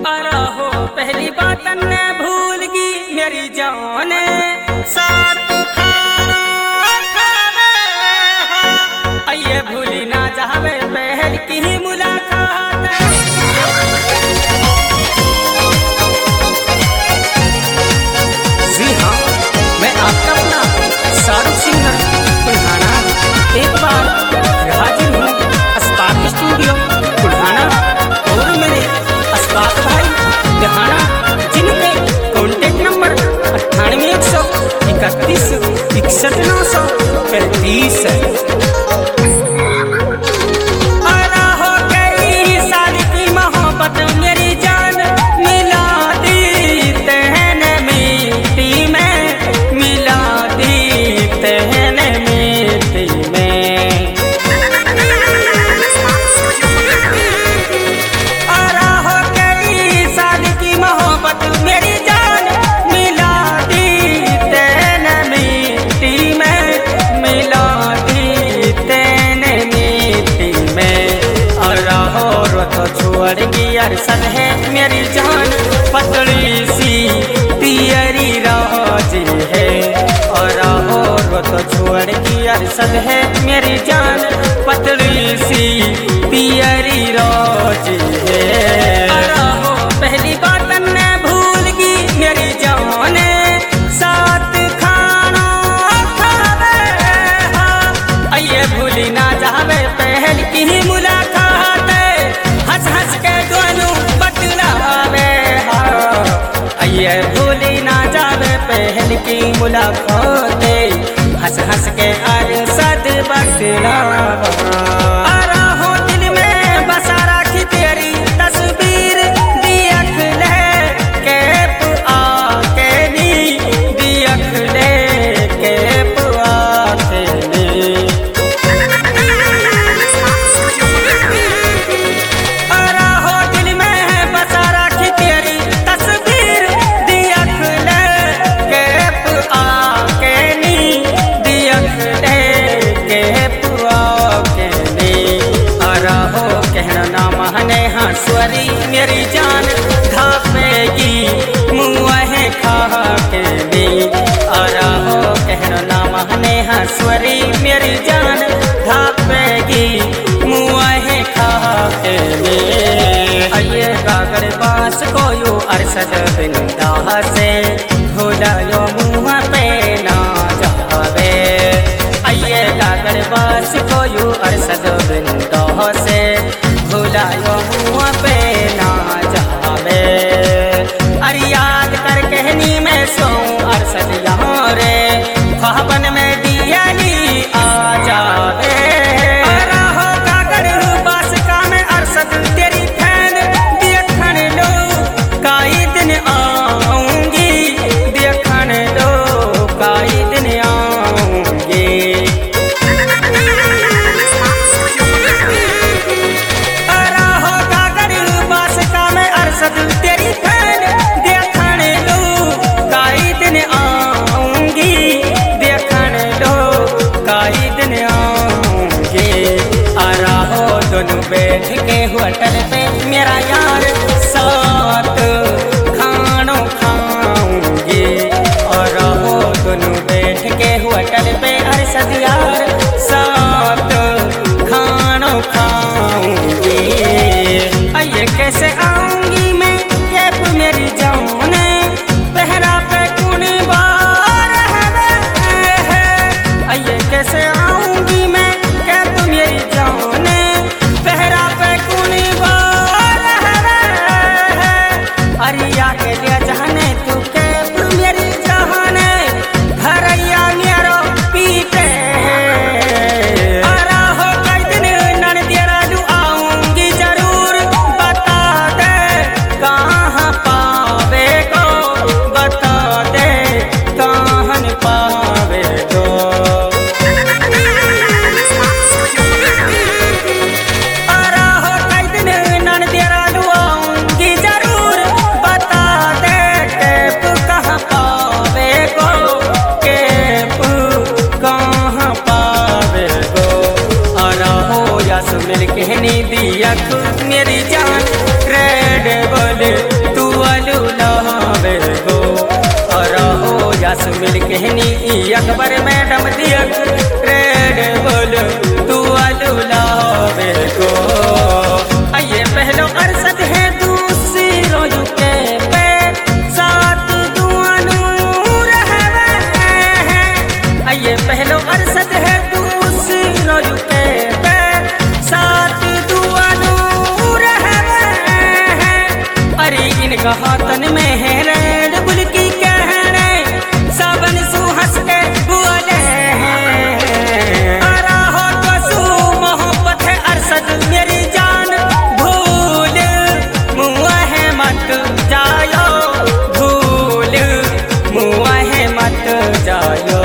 अरे हो पहली बात न भूल गई मेरी जान साथ खाना खावे आइए भूली ना जावे पहल की मुलाकात। जी हाँ, मैं आपका अपना शाहरुख सिंगर बुढ़ाना एक बार हाजिर हूँ अस्पाक स्टूडियो बुढ़ाना और मेरे अस्पाक भाई दहाना जिनके कॉन्टेक्ट नंबर 98 131 61 935 है। अरसल है मेरी जान पतली सी पियरी राजी है और तो छोड़ की अरसल है मेरी जान पतली सी पियरी राजी है। पहली बात न भूल गई मेरी जान साथ खाना खावे आइए भूली ना जावे पहल की मुलाकात। हंस हंस के दोनों बतलावे आइए भूली ना जावे पहल की मुलाकात। हंस हंस के अरसद बतलावा हो दिल में बसा रखी तेरी तस्वीर दियख ले के आके नी दियख ले के आके नी स्वरी मेरी जान खापेगी मुँह खा के नी आरा हो कहना ना महने स्वरी मेरी जान खापेगी मुँह खा के नी। आइए कागर पास को यू अरसद बिंदा से भूलायो मुँह पे ना जावे आइए कागर पास को यू अरसद बिंदा से भूलायो मुँह पे ना जावे। अरे याद कर कहनी मैं सो अरसद यहाँ रे ख्वाबन में दिया नी आ जावे। अरे हो कागर बास का मैं अरसद तेरी फैन देखने लो काई दिन आऊंगी देखने लो काई दिन आऊंगी। अरे हो कागर मिल के नी अकबर मैडम दिया रेड बोल तू आलू लावे को आइए पहलो अरसद है दूसरी रोजू के पे साथ दुआनू रहवे आइए पहलो अरसद है दूसरी रोजू के पे साथ दुआनू रहवे अरे इनका हाथन में है रेड बुल की कहने सावन सु हंस के बोले अरा हो तो सु मोहब्बत है अरसद मेरी जान भूल मुआ है मत जायो भूल मुआ है मत जायो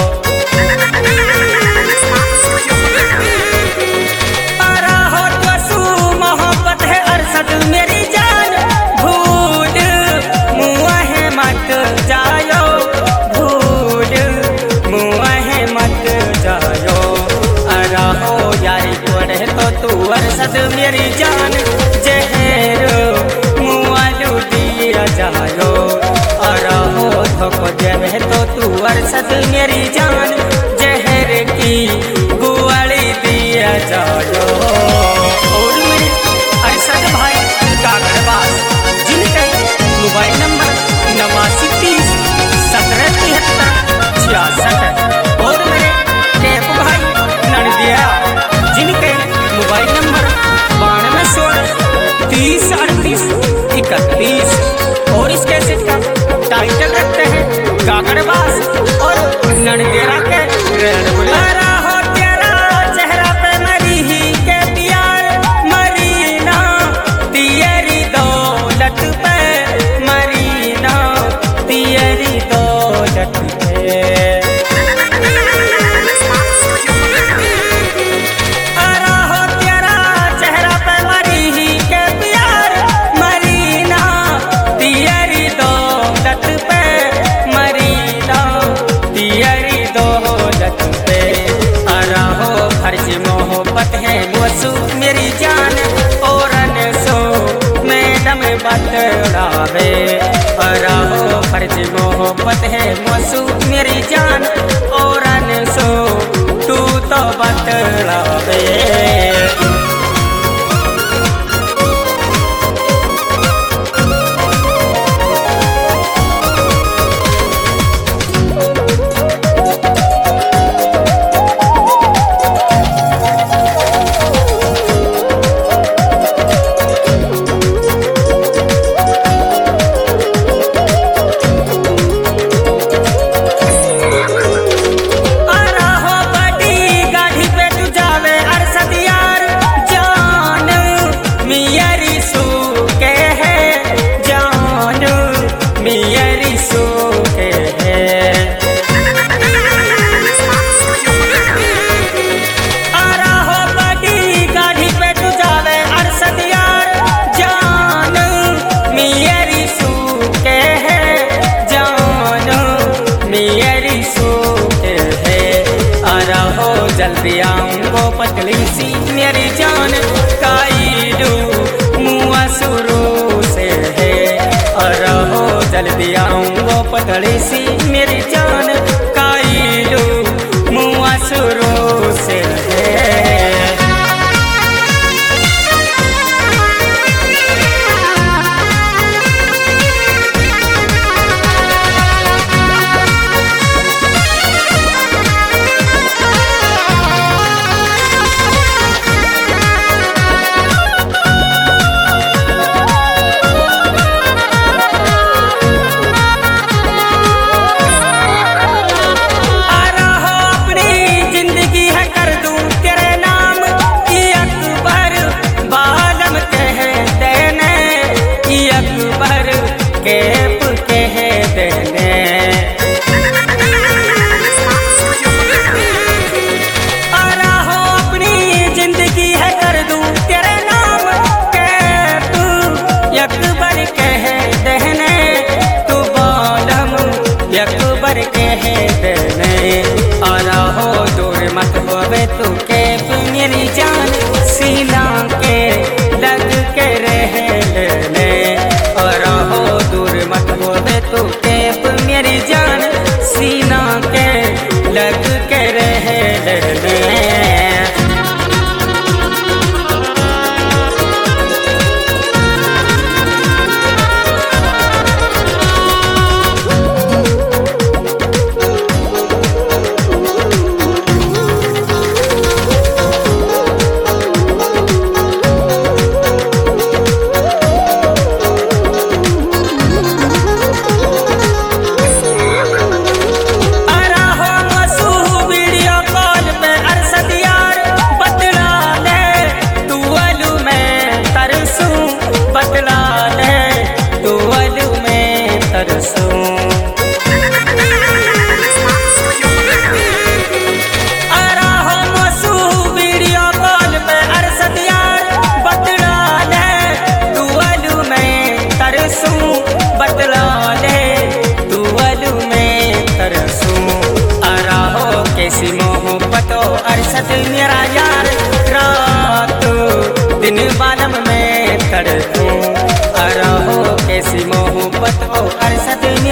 अरा हो तो सु मोहब्बत है अरसद मेरी जान भूल मुआ है मत जायो भूल मुआ है मत जायो अरा हो यारी कोड़े तो तू अरसद मेरी जान जहर मुआ लूटिया जायो अरा हो धोखो देवे तो तू अरसद मेरी जान जहर की गुआली दिया जायो और मेरे अरसद भाई कागड़बाज जिनके मोबाइल नंबर 8930177366 और मेरे टेप भाई ननदिया जिनके मोबाइल नंबर 9216303831 और इस कैसेट का टाइटल रखते हैं कागड़बाज और ननदिया के रेड बुलारा हो तेरा चेहरा पे मरी ही के प्यार मरीना तेरी दौलत पे मरीना तेरी दौलत पे अरा हो तेरा चेहरा पे मरी ही के प्यार मरीना तेरी दौलत पे मरीना तेरी दौलत पे अरा हो फर्ज मोहब्बत है वसु मेरी जान और सो मैडम बतलावे अरा हो फर्ज मोहब्बत है वसु मेरी जान और सो तू तो बतलावे अरा हो बड़ी गाड़ी पे तू जावे अरसद यार जान मियरी सू के है जान मियरी सू के है अरा हो बड़ी गाड़ी पे तू जावे अरसद यार जान मियरी सू के है जान मियरी सू के है अरा हो जल्दी आऊंगो पतली सी मेरी जान काईडू मुआ शुरू से है अरा हो जल्दी आऊंगो पतली सी मेरी जान काईडू मुआ शुरू से है अरा हो अपनी जिंदगी है कर दूं तेरे नाम ये अकबर बालम कह देने ये अकबर केप कह देने अरा हो अपनी जिंदगी है कर दूं तेरे नाम केप अकबर कह देने तू बालम अकबर कह देने अरा हो दूर मत होवे तू केप मेरी जान सीना के लग के रह लेने अरा हो दूर मत होवे तू केप मेरी जान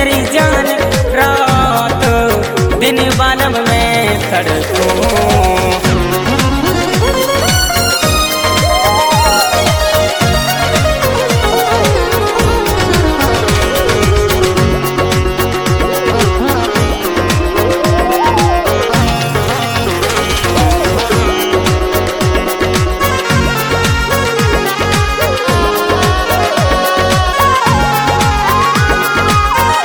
मेरी जान।